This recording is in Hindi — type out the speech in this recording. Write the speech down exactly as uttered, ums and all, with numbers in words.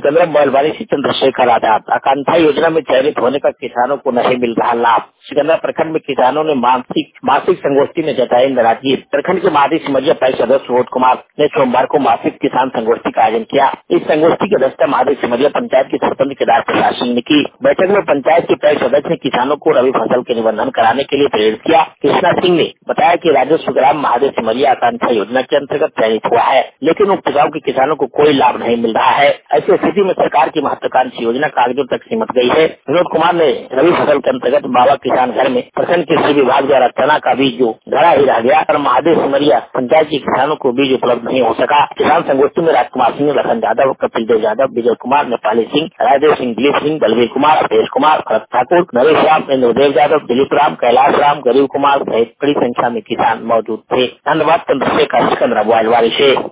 सिकंदरा मोबाइलवाड़ी से चंद्रशेखर आजाद। आकांक्षा योजना में चयनित होने का किसानों को नहीं मिल रहा लाभ। सिकंदरा प्रखंड में किसानों ने मानसिक मासिक संगोष्ठी में जताई नाराजगी। प्रखंड के महादी सिमरिया पैक्स सदस्य सुबोध कुमार ने सोमवार को मासिक किसान संगोष्ठी का आयोजन किया। इस संगोष्ठी की अध्यक्षता महादी सिमरिया पंचायत के सरपंच केदार प्रसाद सिंह ने की। बैठक में पंचायत के पैक्स सदस्य ने किसानों को रबी फसल के निबंधन कराने के लिए प्रेरित किया। कृष्णा सिंह ने बताया कि राजस्व ग्राम महादी सिमरिया आकांक्षा योजना के अंतर्गत चयनित हुआ है, लेकिन उपजाऊ के किसानों को कोई लाभ नहीं मिल रहा है। ऐसी स्थिति में सरकार की महत्वाकांक्षी योजना कागजों तक सीमित गई है। विनोद कुमार ने रबी फसल के अंतर्गत बाबा किसान घर में प्रखंड कृषि विभाग द्वारा चना का बीज जो धरा ही रह गया और महादेव सिमरिया पंचायत के किसानों को बीज उपलब्ध नहीं हो सका। किसान संगोष्ठी में राजकुमार सिंह, लखन यादव, कपिल देव यादव, विजय कुमार, नेपाली सिंह, राजदेव सिंह, दिलीप सिंह, बलवीर कुमार, अवधेश कुमार, भरत ठाकुर, नरेश राम, इंद्रदेव यादव, दिलीप राम, कैलाश राम, गरीब कुमार सहित बड़ी संख्या में किसान मौजूद थे। धन्यवाद। चंद्रशेखर, सिकंदरा मोबाइलवाड़ी से।